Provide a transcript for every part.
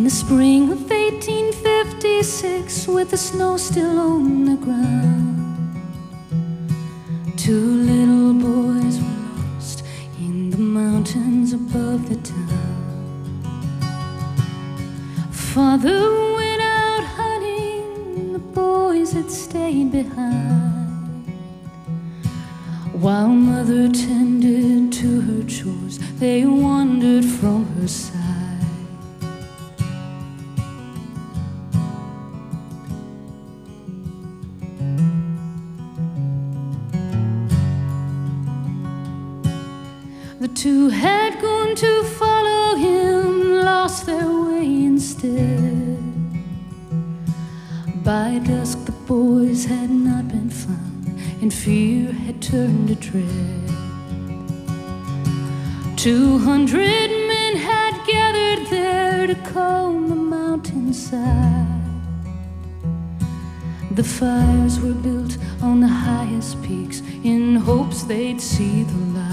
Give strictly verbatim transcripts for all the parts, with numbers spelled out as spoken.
the spring of eighteen fifty-six, with the snow still on the ground, two little boys were lost in the mountains above the town. Father went out hunting, the boys had stayed behind, while mother tended to her chores, they wandered from her side. The two had gone to follow him, lost their way instead. By dusk the boys had not been found, and fear had turned to dread. Two hundred men had gathered there to comb the mountainside. The fires were built on the highest peaks in hopes they'd see the light.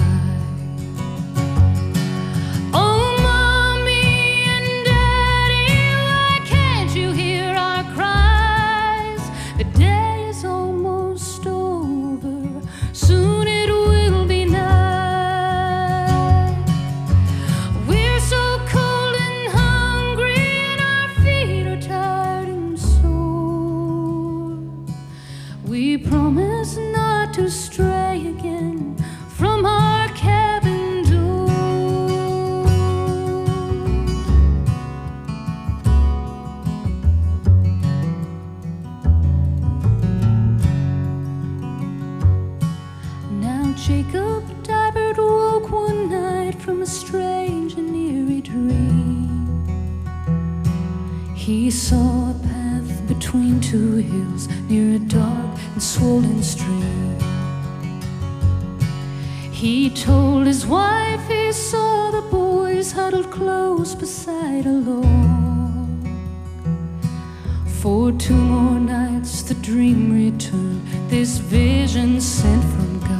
We promise not to stray again from our cabin door. Now Jacob Dibert woke one night from a strange and eerie dream. He saw a path between two hills near a dark and swollen stream. He told his wife he saw the boys huddled close beside a log. For two more nights the dream returned, this vision sent from God.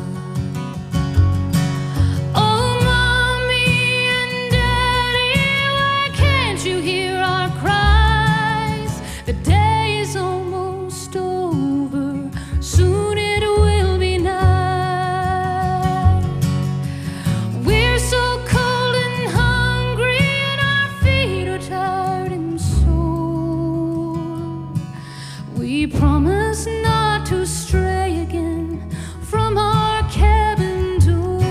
We promise not to stray again from our cabin door.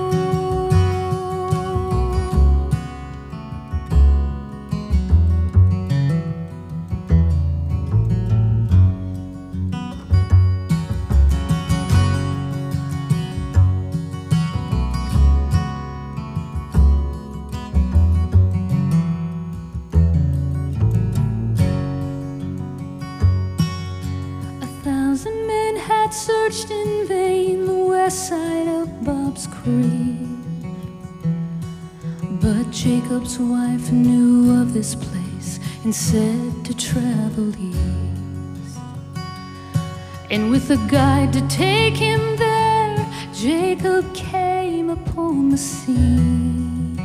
Thousand men had searched in vain the west side of Bob's Creek, but Jacob's wife knew of this place and said to travel east. And with a guide to take him there, Jacob came upon the scene.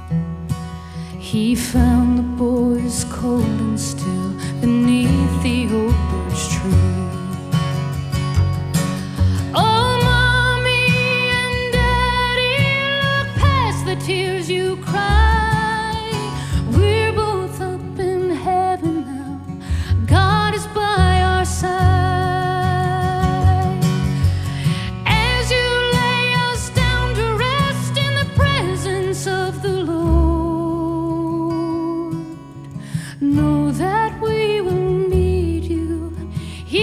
He found the boys cold and still beneath the oak birch tree. Tears you cry, we're both up in heaven now, God is by our side. As you lay us down to rest in the presence of the Lord, know that we will need you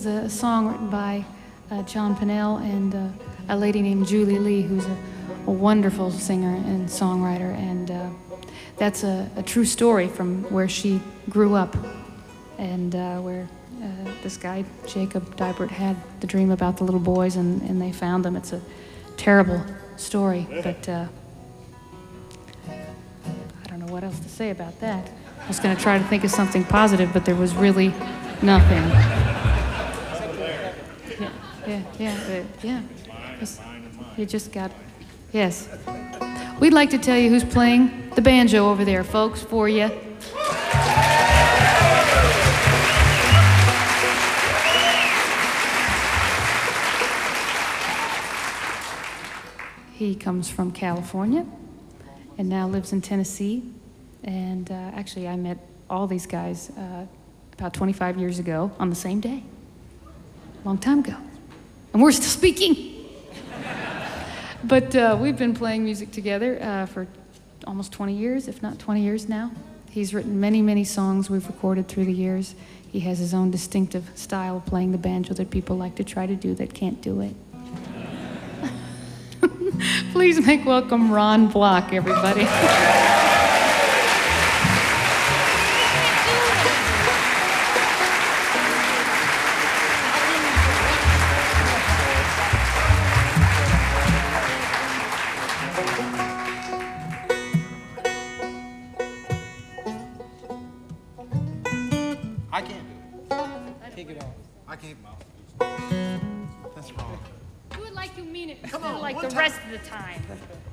is a song written by uh, John Pennell and uh, a lady named Julie Lee, who's a, a wonderful singer and songwriter. And uh, that's a, a true story from where she grew up and uh, where uh, this guy, Jacob Dybert, had the dream about the little boys, and, and they found them. It's a terrible story, but uh, I don't know what else to say about that. I was going to try to think of something positive, but there was really nothing. Yeah, yeah, yeah, uh, yeah. Just, you just got, yes. We'd like to tell you who's playing the banjo over there, folks, for you. He comes from California and now lives in Tennessee. And uh, actually, I met all these guys uh, about twenty-five years ago on the same day, long time ago. And we're still speaking. But uh, we've been playing music together uh, for almost twenty years, if not twenty years now. He's written many, many songs we've recorded through the years. He has his own distinctive style of playing the banjo that people like to try to do that can't do it. Please make welcome Ron Block, everybody. I can't do it. Take it off. I can't. That's wrong. Do it like you mean it, Come instead on, of like one the time. rest of the time.